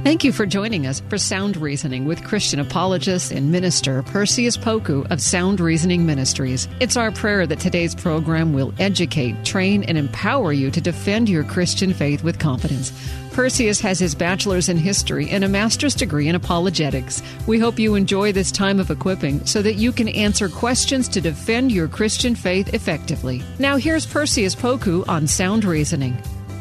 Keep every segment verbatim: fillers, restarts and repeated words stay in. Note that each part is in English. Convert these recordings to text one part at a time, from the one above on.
Thank you for joining us for Sound Reasoning with Christian apologist and minister Perseus Poku of Sound Reasoning Ministries. It's our prayer that today's program will educate, train, and empower you to defend your Christian faith with confidence. Perseus has his bachelor's in history and a master's degree in apologetics. We hope you enjoy this time of equipping so that you can answer questions to defend your Christian faith effectively. Now here's Perseus Poku on Sound Reasoning.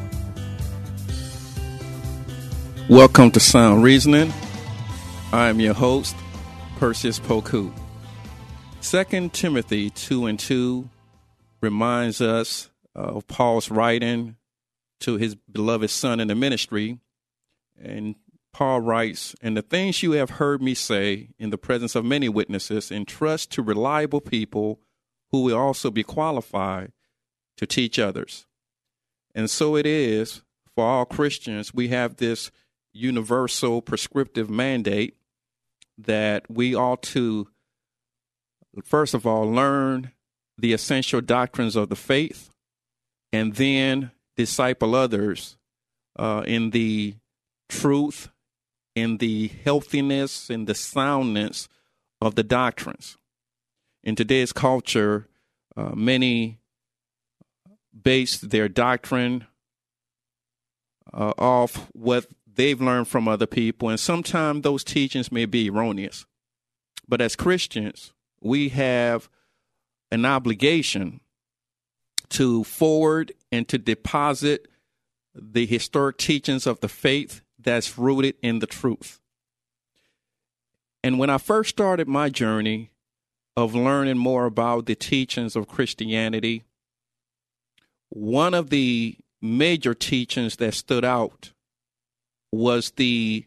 Welcome to Sound Reasoning. I am your host, Perseus Poku. Second Timothy two and two reminds us of Paul's writing to his beloved son in the ministry. And Paul writes, "And the things you have heard me say in the presence of many witnesses, entrust to reliable people who will also be qualified to teach others." And so it is for all Christians. We have this universal prescriptive mandate that we ought to, first of all, learn the essential doctrines of the faith and then disciple others uh, in the truth, in the healthiness, in the soundness of the doctrines. In today's culture, uh, many base their doctrine uh, off what they've learned from other people, and sometimes those teachings may be erroneous. But as Christians, we have an obligation to forward and to deposit the historic teachings of the faith that's rooted in the truth. And when I first started my journey of learning more about the teachings of Christianity, one of the major teachings that stood out was the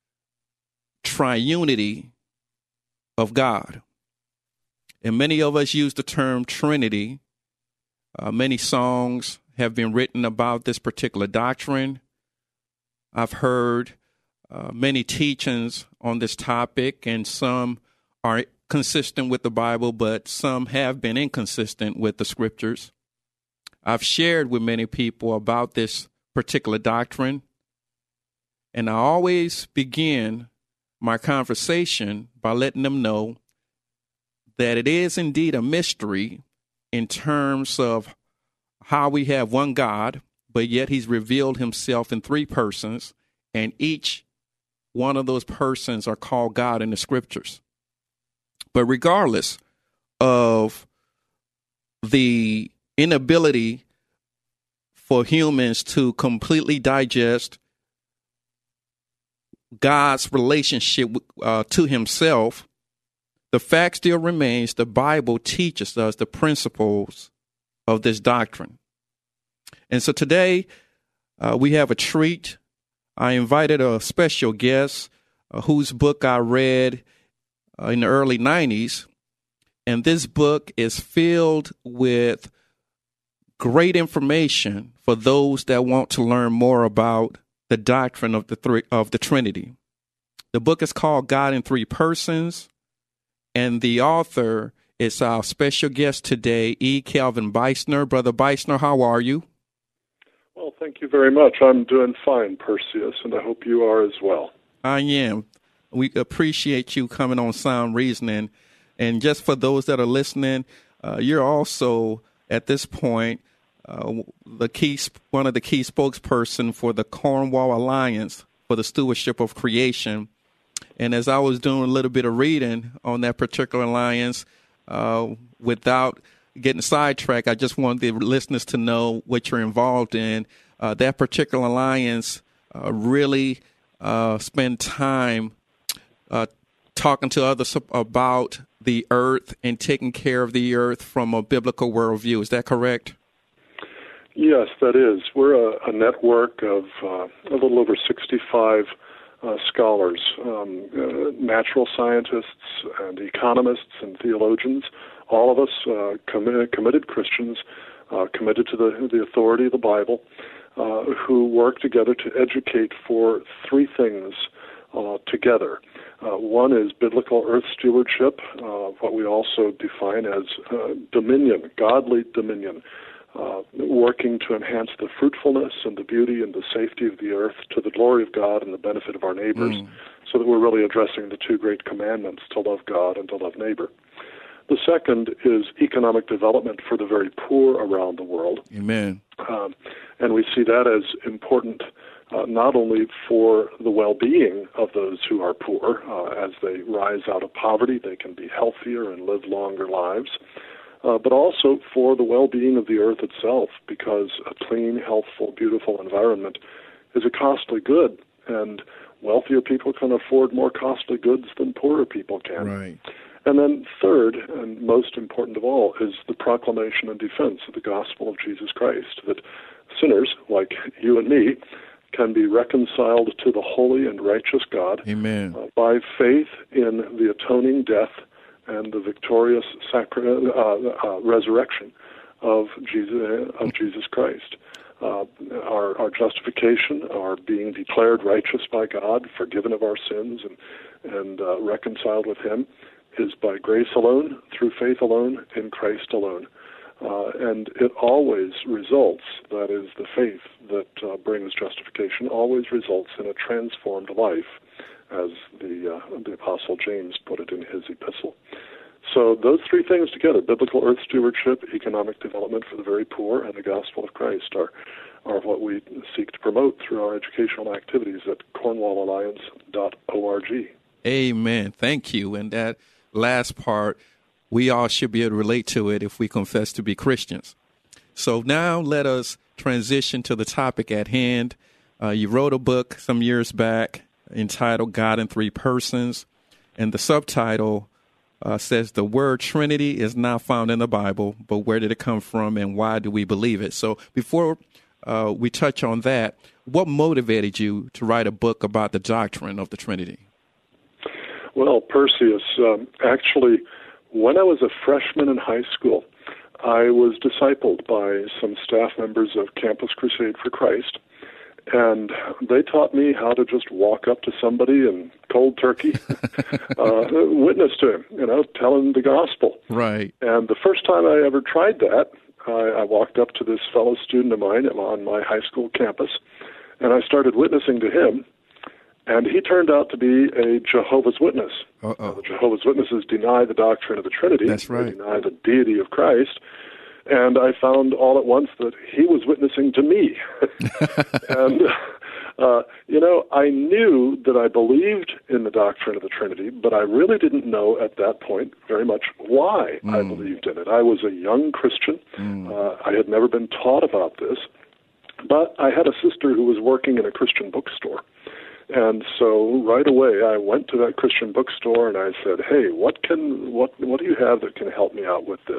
triunity of God. And many of us use the term Trinity. Uh, many songs have been written about this particular doctrine. I've heard uh, many teachings on this topic, and some are consistent with the Bible, but some have been inconsistent with the scriptures. I've shared with many people about this particular doctrine, and I always begin my conversation by letting them know that it is indeed a mystery in terms of how we have one God, but yet he's revealed himself in three persons, and each one of those persons are called God in the scriptures. But regardless of the inability for humans to completely digest God's relationship uh, to himself, the fact still remains the Bible teaches us the principles of this doctrine. And so today uh, we have a treat. I invited a special guest uh, whose book I read uh, in the early nineties. And this book is filled with great information for those that want to learn more about the doctrine of the three, of the Trinity. The book is called God in Three Persons, and the author is our special guest today, E. Calvin Beisner. Brother Beisner, how are you? Well, thank you very much. I'm doing fine, Perseus, and I hope you are as well. I am. We appreciate you coming on Sound Reasoning. And just for those that are listening, uh, you're also, at this point, Uh, the key, one of the key spokesperson for the Cornwall Alliance for the Stewardship of Creation. And as I was doing a little bit of reading on that particular alliance, uh, without getting sidetracked, I just wanted the listeners to know what you're involved in. Uh, that particular alliance uh, really uh, spend time uh, talking to others about the earth and taking care of the earth from a biblical worldview. Is that correct? Yes, that is. We're a, a network of uh, a little over sixty-five uh, scholars, um, uh, natural scientists and economists and theologians, all of us uh, committed, committed Christians, uh, committed to the, the authority of the Bible, uh, who work together to educate for three things uh, together. Uh, one is biblical earth stewardship, uh, what we also define as uh, dominion, godly dominion. uh, working to enhance the fruitfulness and the beauty and the safety of the earth to the glory of God and the benefit of our neighbors, mm. so that we're really addressing the two great commandments, to love God and to love neighbor. The second is economic development for the very poor around the world. Amen. Um, and we see that as important uh, not only for the well-being of those who are poor. Uh, as they rise out of poverty, they can be healthier and live longer lives, uh, but also for the well-being of the earth itself, because a clean, healthful, beautiful environment is a costly good, and wealthier people can afford more costly goods than poorer people can. Right. And then third, and most important of all, is the proclamation and defense of the gospel of Jesus Christ, that sinners like you and me can be reconciled to the holy and righteous God. Amen. Uh, by faith in the atoning death and the victorious sacra- uh, uh, resurrection of Jesus, of Jesus Christ. Uh, our, our justification, our being declared righteous by God, forgiven of our sins, and, and uh, reconciled with Him, is by grace alone, through faith alone, in Christ alone. Uh, and it always results, that is, the faith that uh, brings justification, always results in a transformed life, as the, uh, the Apostle James put it in his epistle. So those three things together, biblical earth stewardship, economic development for the very poor, and the gospel of Christ, are, are what we seek to promote through our educational activities at cornwall alliance dot org. Amen. Thank you. And that last part, we all should be able to relate to it if we confess to be Christians. So now let us transition to the topic at hand. Uh, you wrote a book some years back entitled God in Three Persons, and the subtitle uh, says the word Trinity is not found in the Bible, but where did it come from and why do we believe it? So before uh, we touch on that, what motivated you to write a book about the doctrine of the Trinity? Well, Perseus, um, actually, when I was a freshman in high school, I was discipled by some staff members of Campus Crusade for Christ, and they taught me how to just walk up to somebody and cold turkey uh, witness to him, you know, tell him the gospel. Right. And the first time I ever tried that, I, I walked up to this fellow student of mine on my high school campus, and I started witnessing to him. And he turned out to be a Jehovah's Witness. Uh, the Jehovah's Witnesses deny the doctrine of the Trinity. That's right. They deny the deity of Christ. And I found all at once that he was witnessing to me. and, uh, you know, I knew that I believed in the doctrine of the Trinity, but I really didn't know at that point very much why mm. I believed in it. I was a young Christian. Mm. Uh, I had never been taught about this. But I had a sister who was working in a Christian bookstore. And so right away, I went to that Christian bookstore and I said, "Hey, what can what what do you have that can help me out with this?"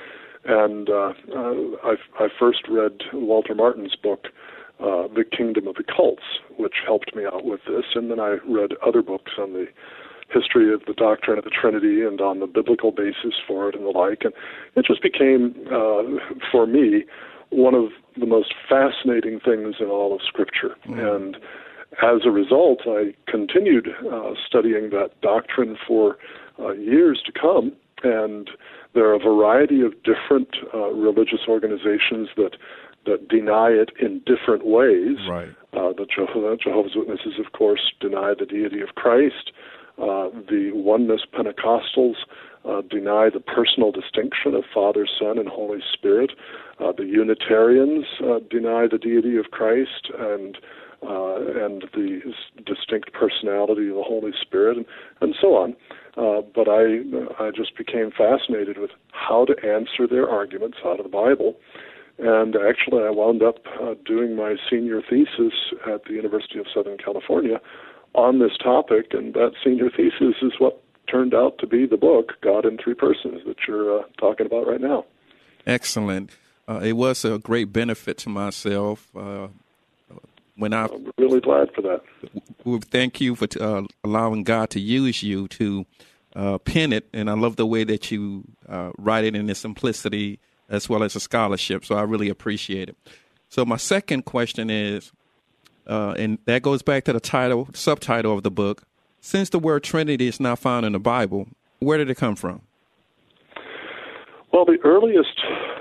And uh, uh, I, I first read Walter Martin's book, uh, "The Kingdom of the Cults," which helped me out with this. And then I read other books on the history of the doctrine of the Trinity and on the biblical basis for it and the like. And it just became, uh, for me, one of the most fascinating things in all of Scripture. Mm-hmm. And as a result, I continued uh, studying that doctrine for uh, years to come, and there are a variety of different uh, religious organizations that that deny it in different ways. Right. Uh, the Jeho- Jehovah's Witnesses, of course, deny the deity of Christ. Uh, the Oneness Pentecostals uh, deny the personal distinction of Father, Son, and Holy Spirit. Uh, the Unitarians uh, deny the deity of Christ and Uh, and the distinct personality of the Holy Spirit, and, and so on. Uh, but I, I just became fascinated with how to answer their arguments out of the Bible. And actually, I wound up uh, doing my senior thesis at the University of Southern California on this topic, and that senior thesis is what turned out to be the book, God in Three Persons, that you're uh, talking about right now. Excellent. Uh, it was a great benefit to myself. Uh, When I, I'm really glad for that. We thank you for uh, allowing God to use you to uh, pen it, and I love the way that you uh, write it in its simplicity as well as a scholarship, so I really appreciate it. So my second question is, uh, and that goes back to the title, subtitle of the book, since the word Trinity is not found in the Bible, where did it come from? Well, the earliest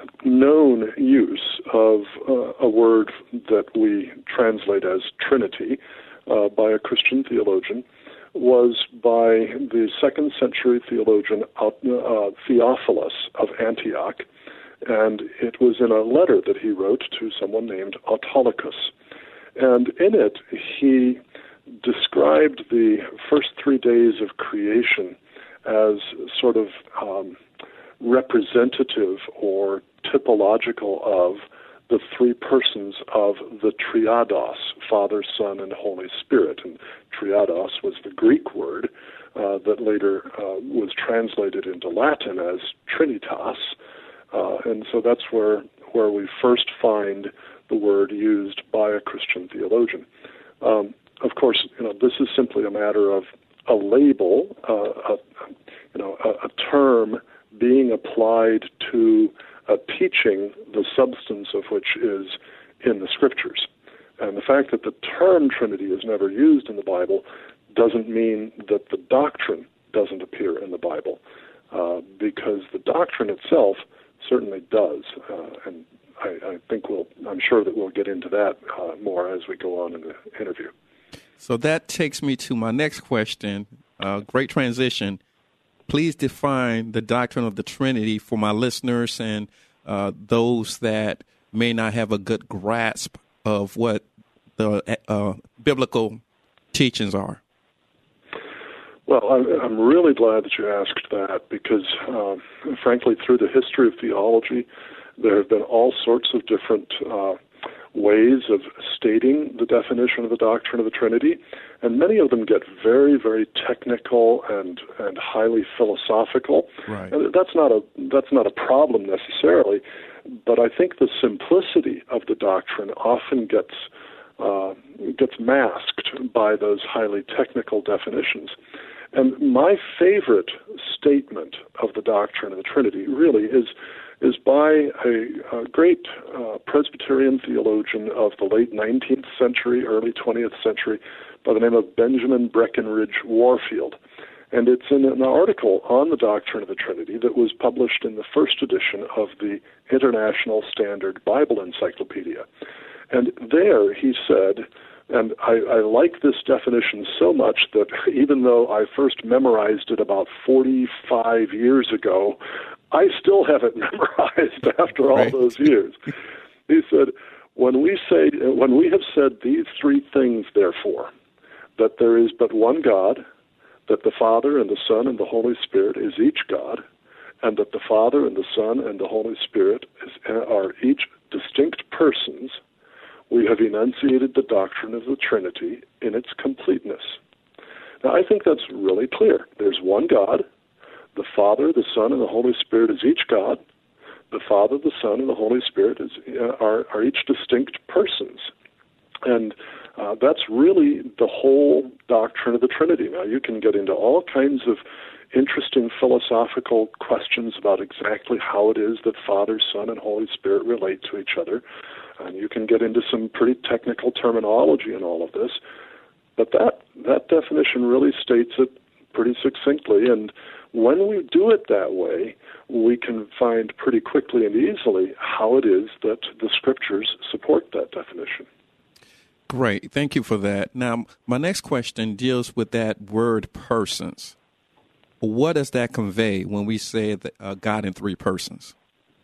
known use of uh, a word that we translate as Trinity uh, by a Christian theologian was by the second century theologian uh, Theophilus of Antioch, and it was in a letter that he wrote to someone named Autolycus. And in it, he described the first three days of creation as sort of um, representative or typological of the three persons of the triados, Father, Son, and Holy Spirit. And triados was the Greek word uh, that later uh, was translated into Latin as Trinitas. Uh, and so that's where, where we first find the word used by a Christian theologian. Um, of course, you know, this is simply a matter of a label, uh, a, you know, a, a term being applied to a teaching, the substance of which is in the Scriptures. And the fact that the term Trinity is never used in the Bible doesn't mean that the doctrine doesn't appear in the Bible, uh, because the doctrine itself certainly does. Uh, and I, I think we'll, I'm sure that we'll get into that uh, more as we go on in the interview. So that takes me to my next question. Uh, great transition. Please define the doctrine of the Trinity for my listeners and uh, those that may not have a good grasp of what the uh, biblical teachings are. Well, I'm really glad that you asked that because, uh, frankly, through the history of theology, there have been all sorts of different uh, ways of stating the definition of the doctrine of the Trinity, and many of them get very, very technical and, and highly philosophical. Right. And that's not a that's not a problem necessarily, but I think the simplicity of the doctrine often gets uh, gets masked by those highly technical definitions. And my favorite statement of the doctrine of the Trinity really is is by a, a great uh, Presbyterian theologian of the late nineteenth century, early twentieth century, by the name of Benjamin Breckinridge Warfield. And it's in an article on the doctrine of the Trinity that was published in the first edition of the International Standard Bible Encyclopedia. And there he said, and I, I like this definition so much that even though I first memorized it about forty-five years ago, I still have it memorized after all right. those years. He said, when we say, when we have said these three things, therefore, that there is but one God, that the Father and the Son and the Holy Spirit is each God, and that the Father and the Son and the Holy Spirit is, are each distinct persons, we have enunciated the doctrine of the Trinity in its completeness. Now, I think that's really clear. There's one God. The Father, the Son, and the Holy Spirit is each God. The Father, the Son, and the Holy Spirit is, uh, are, are each distinct persons. And uh, that's really the whole doctrine of the Trinity. Now, you can get into all kinds of interesting philosophical questions about exactly how it is that Father, Son, and Holy Spirit relate to each other. And you can get into some pretty technical terminology in all of this. But that, that definition really states it pretty succinctly. And when we do it that way, we can find pretty quickly and easily how it is that the Scriptures support that definition. Great. Thank you for that. Now, my next question deals with that word persons. What does that convey when we say that uh, God in three persons?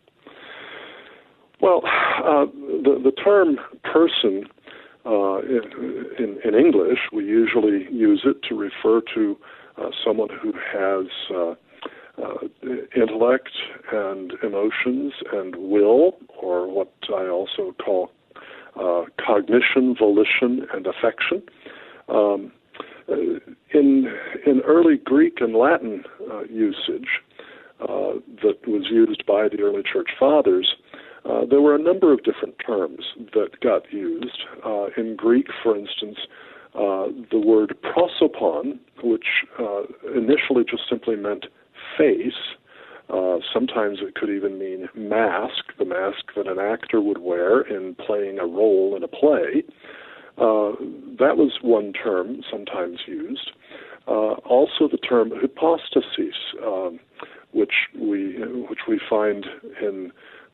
Well, uh, the, the term person uh, in, in, in English, we usually use it to refer to uh, someone who has uh, uh, intellect and emotions and will, or what I also call uh, cognition, volition, and affection. Um, in in early Greek and Latin uh, usage uh, that was used by the early church fathers, Uh, there were a number of different terms that got used. Uh, in Greek, for instance, uh, the word prosopon, which uh, initially just simply meant face. Uh, sometimes it could even mean mask, the mask that an actor would wear in playing a role in a play. Uh, that was one term sometimes used. Uh, also the term hypostasis, um, which we which we find in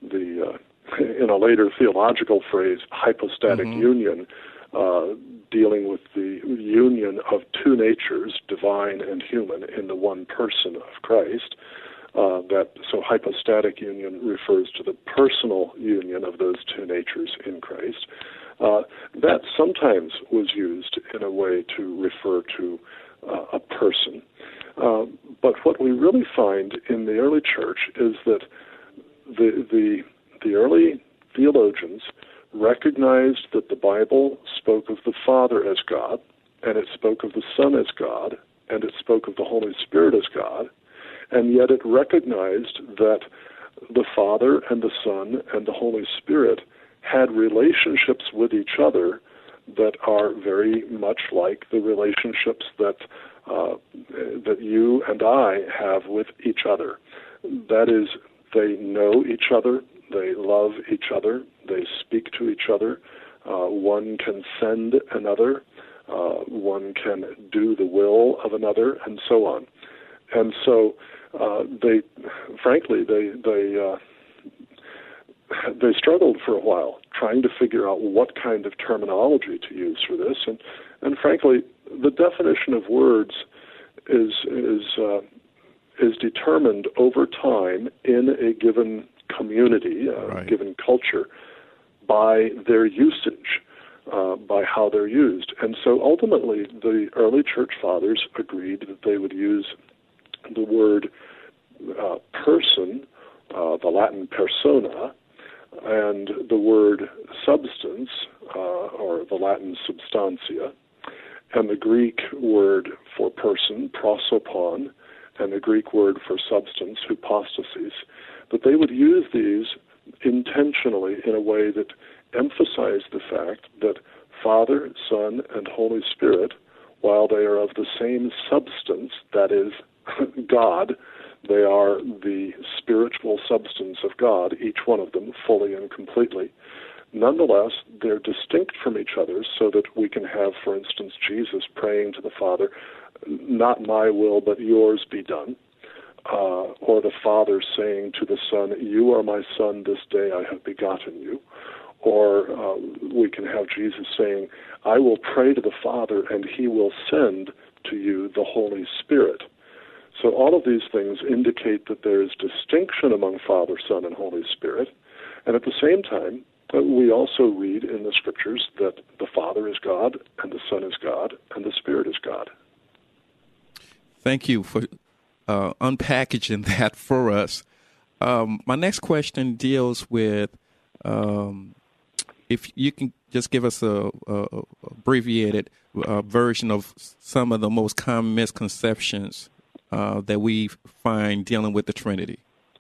the uh, in a later theological phrase, hypostatic mm-hmm. union, uh, dealing with the union of two natures, divine and human, in the one person of Christ. Uh, that so hypostatic union refers to the personal union of those two natures in Christ. Uh, that sometimes was used in a way to refer to uh, a person. Uh, but what we really find in the early church is that the the the early theologians recognized that the Bible spoke of the Father as God, and it spoke of the Son as God, and it spoke of the Holy Spirit as God, and yet it recognized that the Father and the Son and the Holy Spirit had relationships with each other that are very much like the relationships that uh, that you and I have with each other. That is, they know each other, they love each other, they speak to each other. Uh, one can send another, uh, one can do the will of another, and so on. And so uh, they, frankly, they they uh, they struggled for a while trying to figure out what kind of terminology to use for this, and and frankly, the definition of words is is uh, is determined over time in a given community, a right. given culture, by their usage, uh, by how they're used. And so ultimately, the early church fathers agreed that they would use the word uh, person, uh, the Latin persona, and the word substance, uh, or the Latin substantia, and the Greek word for person, prosopon, and the Greek word for substance, hypostasis, that they would use these intentionally in a way that emphasized the fact that Father, Son, and Holy Spirit, while they are of the same substance, that is, God, they are the spiritual substance of God, each one of them, fully and completely. Nonetheless, they're distinct from each other so that we can have, for instance, Jesus praying to the Father, not my will, but yours be done. Uh, or the Father saying to the Son, you are my Son, this day I have begotten you. Or uh, we can have Jesus saying, I will pray to the Father and he will send to you the Holy Spirit. So all of these things indicate that there is distinction among Father, Son, and Holy Spirit. And at the same time, uh, we also read in the Scriptures that the Father is God, and the Son is God, and the Spirit is God. Thank you for uh, unpackaging that for us. Um, my next question deals with um, if you can just give us a, a abbreviated uh, version of some of the most common misconceptions uh, that we find dealing with the Trinity.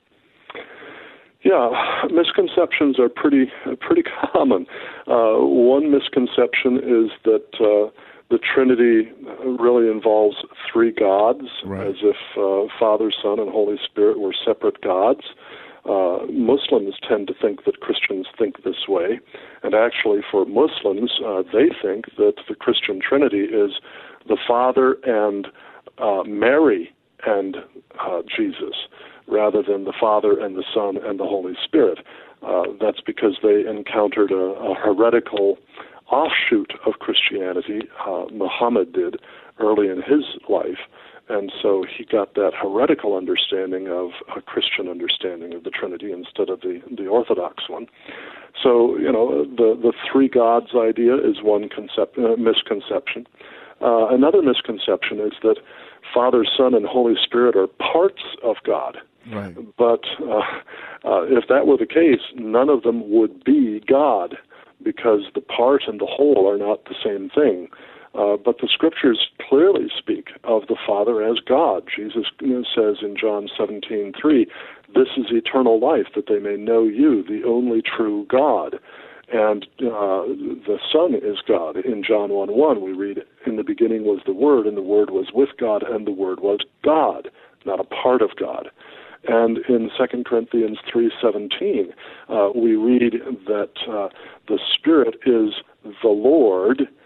Yeah, misconceptions are pretty pretty common. Uh, one misconception is that uh, the Trinity really involves three gods, right. as if uh, Father, Son, and Holy Spirit were separate gods. Uh, Muslims tend to think that Christians think this way, and actually for Muslims, uh, they think that the Christian Trinity is the Father and uh, Mary and uh, Jesus, rather than the Father and the Son and the Holy Spirit. Uh, that's because they encountered a, a heretical offshoot of Christianity. Uh, Muhammad did early in his life, and so he got that heretical understanding of a Christian understanding of the Trinity instead of the, the Orthodox one. So, you know, the, the three gods idea is one concept, uh, misconception. Uh, another misconception is that Father, Son, and Holy Spirit are parts of God. Right. But uh, uh, if that were the case, none of them would be God, because the part and the whole are not the same thing. Uh, but the Scriptures clearly speak of the Father as God. Jesus says in John seventeen three, this is eternal life, that they may know you, the only true God. And uh, the Son is God. In John one one, we read, in the beginning was the Word, and the Word was with God, and the Word was God, not a part of God. And in Second Corinthians three seventeen, uh, we read that uh, the Spirit is the Lord, and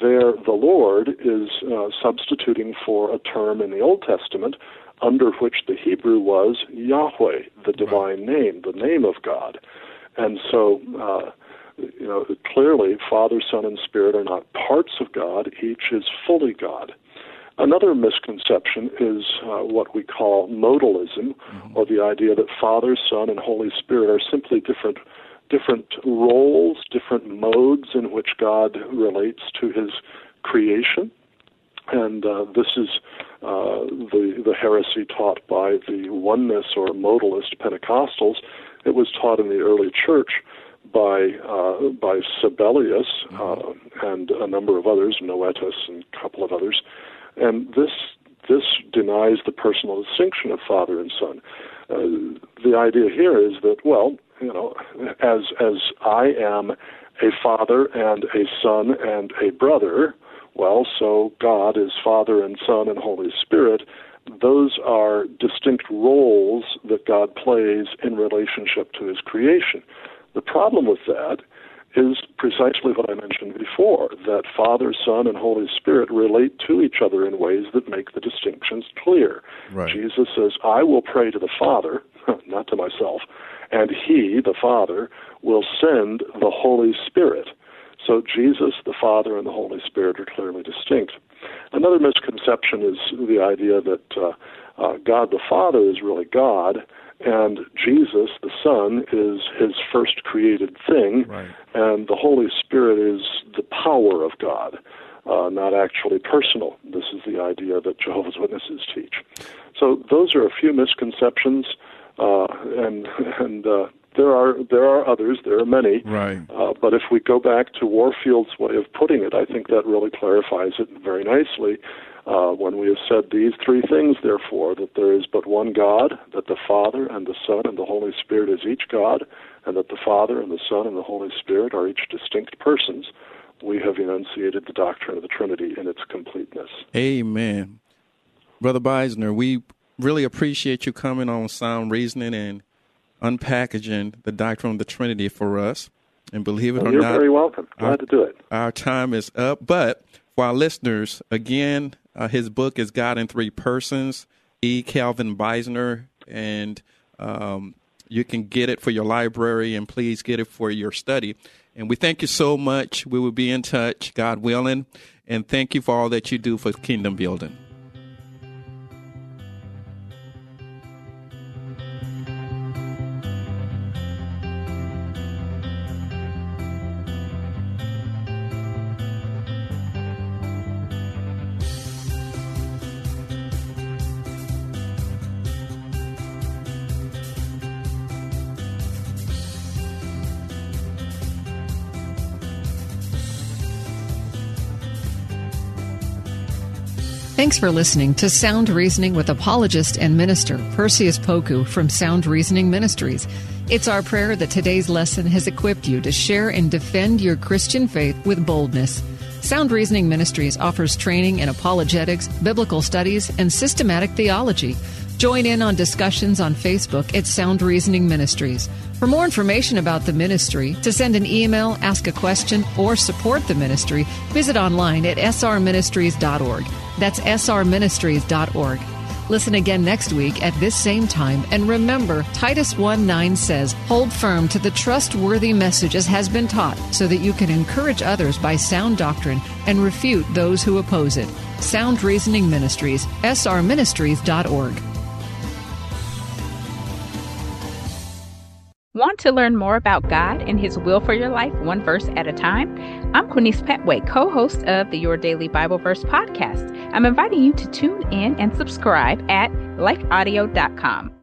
there the Lord is uh, substituting for a term in the Old Testament under which the Hebrew was Yahweh, the divine name, the name of God. And so, uh, you know, clearly Father, Son, and Spirit are not parts of God. Each is fully God. Another misconception is uh, what we call modalism, mm-hmm. or the idea that Father, Son, and Holy Spirit are simply different different roles, different modes in which God relates to his creation. And uh, this is uh, the, the heresy taught by the oneness or modalist Pentecostals. It was taught in the early church by uh, by Sabellius uh, and a number of others, Noetus and a couple of others. And this this denies the personal distinction of Father and Son. Uh, the idea here is that, well, you know, as as I am a father and a son and a brother, well, so God is Father and Son and Holy Spirit. Those are distinct roles that God plays in relationship to his creation. The problem with that is precisely what I mentioned before, that Father, Son, and Holy Spirit relate to each other in ways that make the distinctions clear. Right. Jesus says, I will pray to the Father, not to myself, and he, the Father, will send the Holy Spirit. So Jesus, the Father, and the Holy Spirit are clearly distinct. Another misconception is the idea that uh, uh, God the Father is really God, and Jesus, the Son, is his first created thing, right. and the Holy Spirit is the power of God, uh, not actually personal. This is the idea that Jehovah's Witnesses teach. So those are a few misconceptions, uh, and and uh, there are there are others. There are many. Right. Uh, but if we go back to Warfield's way of putting it, I think that really clarifies it very nicely. Uh, when we have said these three things, therefore, that there is but one God, that the Father and the Son and the Holy Spirit is each God, and that the Father and the Son and the Holy Spirit are each distinct persons, we have enunciated the doctrine of the Trinity in its completeness. Amen. Brother Beisner, we really appreciate you coming on Sound Reasoning and unpackaging the doctrine of the Trinity for us. And believe it well, or you're not, very welcome. Glad our, to do it. Our time is up. But for our listeners, again, uh, his book is God in Three Persons, E. Calvin Beisner, and um, you can get it for your library, and please get it for your study. And we thank you so much. We will be in touch, God willing, and thank you for all that you do for kingdom building. Thanks for listening to Sound Reasoning with apologist and minister Perseus Poku from Sound Reasoning Ministries. It's our prayer that today's lesson has equipped you to share and defend your Christian faith with boldness. Sound Reasoning Ministries offers training in apologetics, biblical studies, and systematic theology. Join in on discussions on Facebook at Sound Reasoning Ministries. For more information about the ministry, to send an email, ask a question, or support the ministry, visit online at s r ministries dot org. That's s r ministries dot org. Listen again next week at this same time, and remember, Titus one nine says, hold firm to the trustworthy message as has been taught, so that you can encourage others by sound doctrine and refute those who oppose it. Sound Reasoning Ministries, s r ministries dot org. Want to learn more about God and His will for your life, one verse at a time? I'm Quinice Petway, co-host of the Your Daily Bible Verse podcast. I'm inviting you to tune in and subscribe at life audio dot com.